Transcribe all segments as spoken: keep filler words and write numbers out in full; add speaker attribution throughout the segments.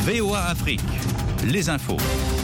Speaker 1: V O A Afrique, les infos.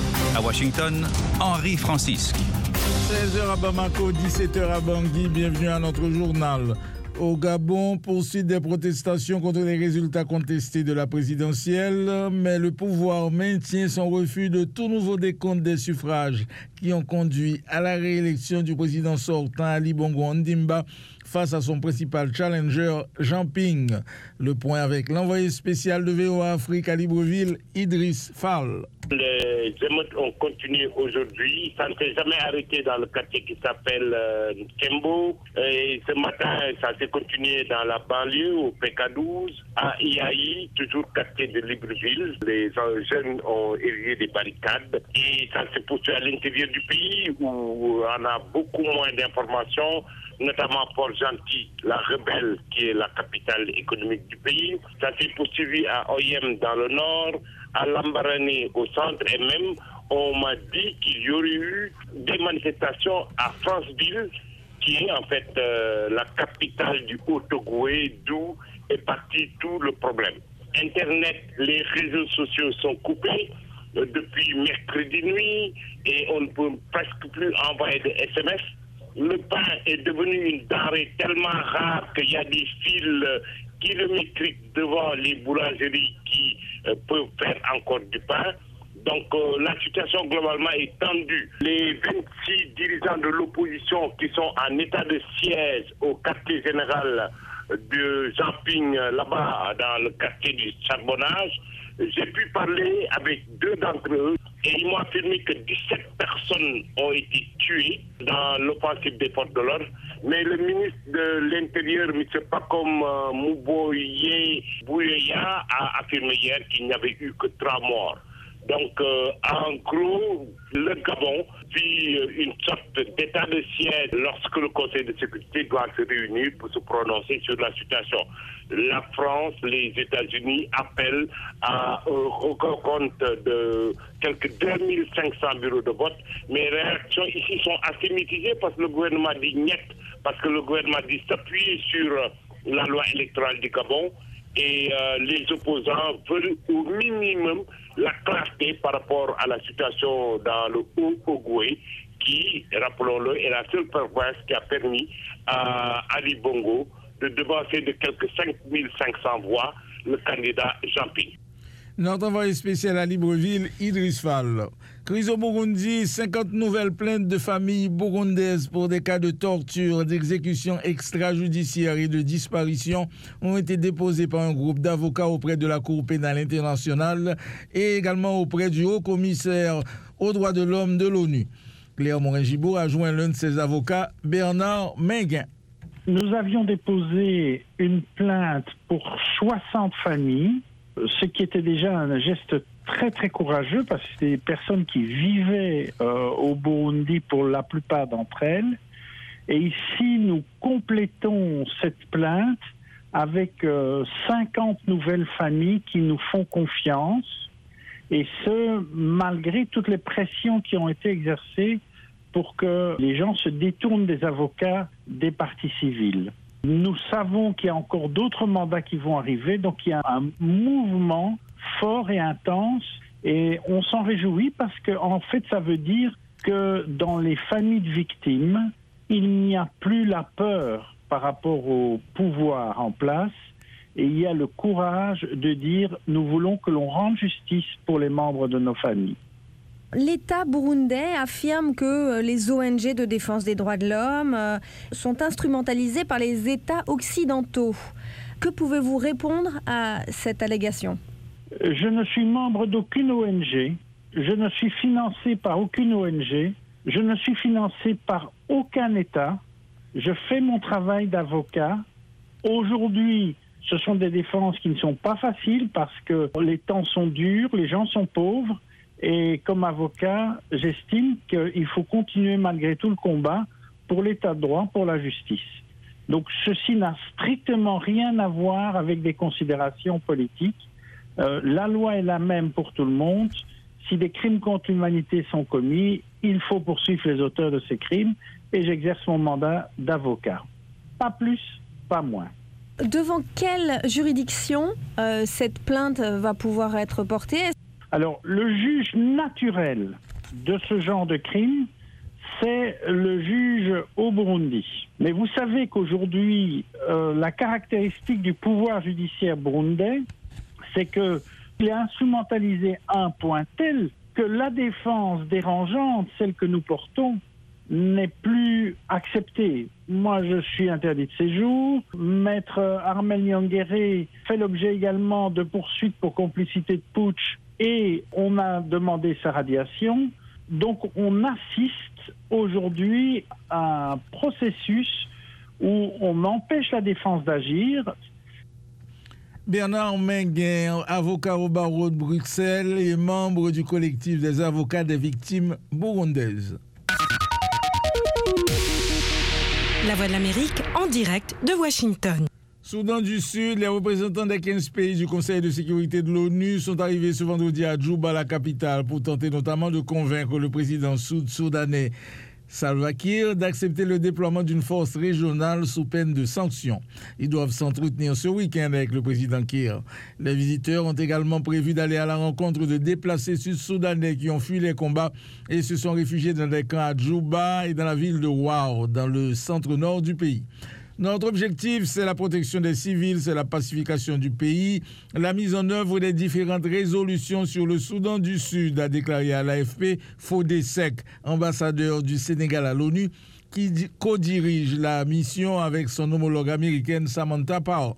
Speaker 1: À Washington, Henri Francisque.
Speaker 2: seize heures à Bamako, dix-sept heures à Bangui. Bienvenue à notre journal. Au Gabon, poursuite des protestations contre les résultats contestés de la présidentielle, mais le pouvoir maintient son refus de tout nouveau décompte des suffrages qui ont conduit à la réélection du président sortant Ali Bongo Ondimba face à son principal challenger Jean Ping. Le point avec l'envoyé spécial de V O A Afrique à Libreville, Idriss Fall.
Speaker 3: Les émeutes ont continué aujourd'hui. Ça ne s'est jamais arrêté dans le quartier qui s'appelle euh, Kembo. Et ce matin, ça s'est continué dans la banlieue, au P K douze, à Iaï, toujours quartier de Libreville. Les jeunes ont érigé des barricades. Et ça se poursuit à l'intérieur du pays où on a beaucoup moins d'informations, notamment Port-Gentil, la rebelle qui est la capitale économique du pays. Ça s'est poursuivi à Oyem dans le nord, à Lambarani au centre, et même on m'a dit qu'il y aurait eu des manifestations à Franceville, qui est en fait euh, la capitale du Haut-Ogoué, d'où est parti tout le problème. Internet, les réseaux sociaux sont coupés euh, depuis mercredi nuit et on ne peut presque plus envoyer de S M S. Le pain est devenu une denrée tellement rare qu'il y a des fils euh, kilométriques devant les boulangeries qui euh, peuvent faire encore du pain. Donc euh, la situation globalement est tendue. Les vingt-six dirigeants de l'opposition qui sont en état de siège au quartier général de Jean Ping, là-bas dans le quartier du charbonnage, j'ai pu parler avec deux d'entre eux et ils m'ont affirmé que dix-sept personnes ont été tuées dans l'offensive des forces de l'ordre. Mais le ministre de l'Intérieur, M. Pakom euh, Mouboye Bouyeya, a affirmé hier qu'il n'y avait eu que trois morts. Donc, euh, en gros, le Gabon vit une sorte d'état de siège lorsque le Conseil de sécurité doit se réunir pour se prononcer sur la situation. La France, les États-Unis appellent à un recompte de quelques deux mille cinq cents bureaux de vote. Mais les réactions ici sont assez mitigées parce que le gouvernement dit niet, parce que le gouvernement dit s'appuyer sur la loi électorale du Gabon. Et euh, les opposants veulent au minimum la clarté par rapport à la situation dans le Haut-Ogoué, qui, rappelons-le, est la seule province qui a permis à Ali Bongo de devancer de quelques cinq mille cinq cents voix le candidat Jean Ping.
Speaker 2: Notre envoyé spécial à Libreville, Idriss Fall. Crise au Burundi, cinquante nouvelles plaintes de familles burundaises pour des cas de torture, d'exécution extrajudiciaire et de disparition ont été déposées par un groupe d'avocats auprès de la Cour pénale internationale et également auprès du haut-commissaire aux droits de l'homme de l'ONU. Claire Morin-Gibault a joint l'un de ses avocats, Bernard Menguin.
Speaker 4: Nous avions déposé une plainte pour soixante familles, ce qui était déjà un geste très très courageux parce que c'est des personnes qui vivaient euh, au Burundi pour la plupart d'entre elles. Et ici, nous complétons cette plainte avec euh, cinquante nouvelles familles qui nous font confiance, et ce, malgré toutes les pressions qui ont été exercées pour que les gens se détournent des avocats des parties civiles. Nous savons qu'il y a encore d'autres mandats qui vont arriver, donc il y a un mouvement fort et intense et on s'en réjouit parce que en fait ça veut dire que dans les familles de victimes, il n'y a plus la peur par rapport au pouvoir en place et il y a le courage de dire nous voulons que l'on rende justice pour les membres de nos familles.
Speaker 5: L'État burundais affirme que les O N G de défense des droits de l'homme sont instrumentalisées par les États occidentaux. Que pouvez-vous répondre à cette allégation ?
Speaker 4: Je ne suis membre d'aucune O N G, je ne suis financé par aucune O N G, je ne suis financé par aucun État, je fais mon travail d'avocat. Aujourd'hui, ce sont des défenses qui ne sont pas faciles parce que les temps sont durs, les gens sont pauvres. Et comme avocat, j'estime qu'il faut continuer malgré tout le combat pour l'état de droit, pour la justice. Donc ceci n'a strictement rien à voir avec des considérations politiques. Euh, la loi est la même pour tout le monde. Si des crimes contre l'humanité sont commis, il faut poursuivre les auteurs de ces crimes et j'exerce mon mandat d'avocat. Pas plus, pas moins.
Speaker 5: devant quelle juridiction euh, cette plainte va pouvoir être portée?
Speaker 4: Alors, le juge naturel de ce genre de crime, c'est le juge au Burundi. Mais vous savez qu'aujourd'hui, euh, la caractéristique du pouvoir judiciaire burundais, c'est qu'il est instrumentalisé à un point tel que la défense dérangeante, celle que nous portons, n'est plus acceptée. Moi, je suis interdit de séjour. Maître Armel Nyongere fait l'objet également de poursuites pour complicité de putsch et on a demandé sa radiation. Donc, on assiste aujourd'hui à un processus où on empêche la défense d'agir.
Speaker 2: Bernard Menguin, avocat au barreau de Bruxelles et membre du collectif des avocats des victimes burundaises.
Speaker 6: La Voix de l'Amérique en direct de Washington.
Speaker 2: Soudan du Sud, les représentants des quinze pays du Conseil de sécurité de l'ONU sont arrivés ce vendredi à Djouba, la capitale, pour tenter notamment de convaincre le président sud-soudanais Salva Kiir d'accepter le déploiement d'une force régionale sous peine de sanctions. Ils doivent s'entretenir ce week-end avec le président Kiir. Les visiteurs ont également prévu d'aller à la rencontre de déplacés sud-soudanais qui ont fui les combats et se sont réfugiés dans des camps à Djouba et dans la ville de Wau, dans le centre-nord du pays. Notre objectif, c'est la protection des civils, c'est la pacification du pays, la mise en œuvre des différentes résolutions sur le Soudan du Sud, a déclaré à l'A F P Fodé Seck, ambassadeur du Sénégal à l'ONU, qui co-dirige la mission avec son homologue américaine Samantha Power.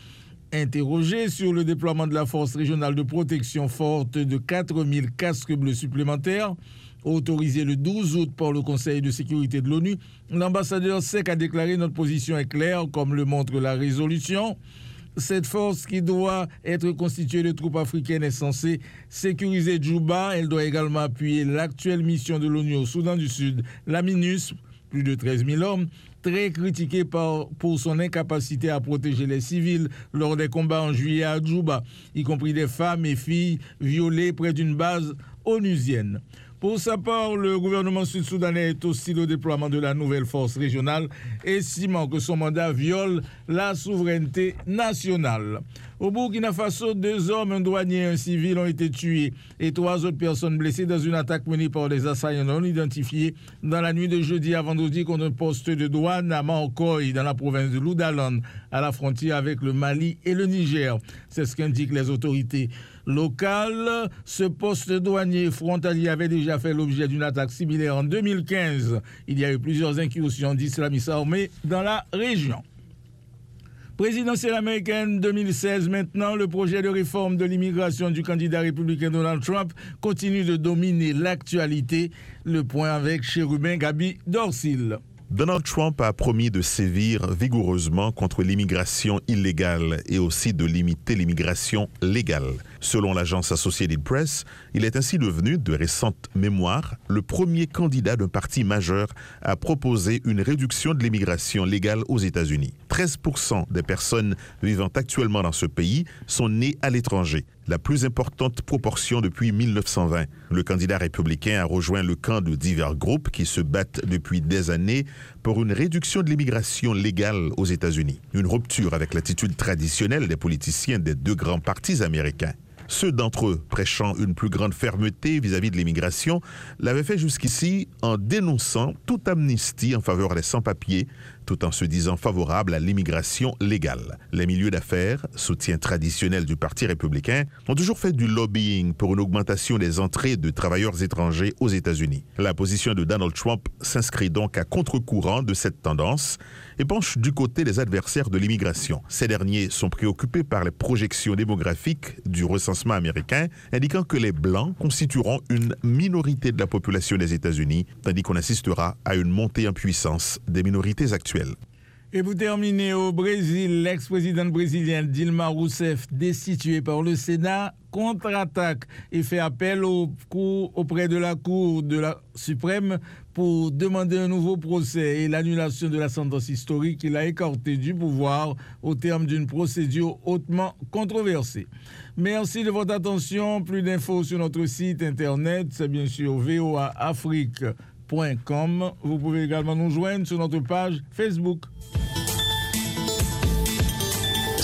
Speaker 2: Interrogé sur le déploiement de la force régionale de protection forte de quatre mille casques bleus supplémentaires, autorisé le douze août par le Conseil de sécurité de l'ONU, l'ambassadeur Seck a déclaré: notre position est claire, comme le montre la résolution. Cette force qui doit être constituée de troupes africaines est censée sécuriser Djouba. Elle doit également appuyer l'actuelle mission de l'ONU au Soudan du Sud, la MINUS, plus de treize mille hommes, très critiquée par, pour son incapacité à protéger les civils lors des combats en juillet à Djouba, y compris des femmes et filles violées près d'une base onusienne. Pour sa part, le gouvernement sud-soudanais est hostile au déploiement de la nouvelle force régionale, estimant que son mandat viole la souveraineté nationale. Au Burkina Faso, deux hommes, un douanier et un civil, ont été tués et trois autres personnes blessées dans une attaque menée par des assaillants non identifiés dans la nuit de jeudi à vendredi contre un poste de douane à Mankoy, dans la province de Loudalan, à la frontière avec le Mali et le Niger. C'est ce qu'indiquent les autorités locales. Ce poste douanier frontalier avait déjà fait l'objet d'une attaque similaire en deux mille quinze. Il y a eu plusieurs incursions d'islamistes armés dans la région. Présidentielle américaine deux mille seize, maintenant, le projet de réforme de l'immigration du candidat républicain Donald Trump continue de dominer l'actualité. Le point avec Chérubin Gabi Dorsil.
Speaker 7: Donald Trump a promis de sévir vigoureusement contre l'immigration illégale et aussi de limiter l'immigration légale. Selon l'agence Associated Press, il est ainsi devenu, de récentes mémoires, le premier candidat d'un parti majeur à proposer une réduction de l'immigration légale aux États-Unis. treize pour cent des personnes vivant actuellement dans ce pays sont nées à l'étranger, la plus importante proportion depuis mille neuf cent vingt. Le candidat républicain a rejoint le camp de divers groupes qui se battent depuis des années pour une réduction de l'immigration légale aux États-Unis. Une rupture avec l'attitude traditionnelle des politiciens des deux grands partis américains. Ceux d'entre eux prêchant une plus grande fermeté vis-à-vis de l'immigration l'avaient fait jusqu'ici en dénonçant toute amnistie en faveur des sans-papiers, tout en se disant favorables à l'immigration légale. Les milieux d'affaires, soutien traditionnel du Parti républicain, ont toujours fait du lobbying pour une augmentation des entrées de travailleurs étrangers aux États-Unis. La position de Donald Trump s'inscrit donc à contre-courant de cette tendance et penche du côté des adversaires de l'immigration. Ces derniers sont préoccupés par les projections démographiques du recensement américain, indiquant que les Blancs constitueront une minorité de la population des États-Unis, tandis qu'on assistera à une montée en puissance des minorités actuelles.
Speaker 2: Et pour terminer, au Brésil, l'ex-présidente brésilienne Dilma Rousseff, destituée par le Sénat, contre-attaque et fait appel au cours, auprès de la Cour de la suprême pour demander un nouveau procès et l'annulation de la sentence historique qu'il a écartée du pouvoir au terme d'une procédure hautement controversée. Merci de votre attention. Plus d'infos sur notre site internet, c'est bien sûr v o a afrique point com. Vous pouvez également nous joindre sur notre page Facebook.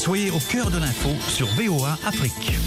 Speaker 1: Soyez au cœur de l'info sur V O A Afrique.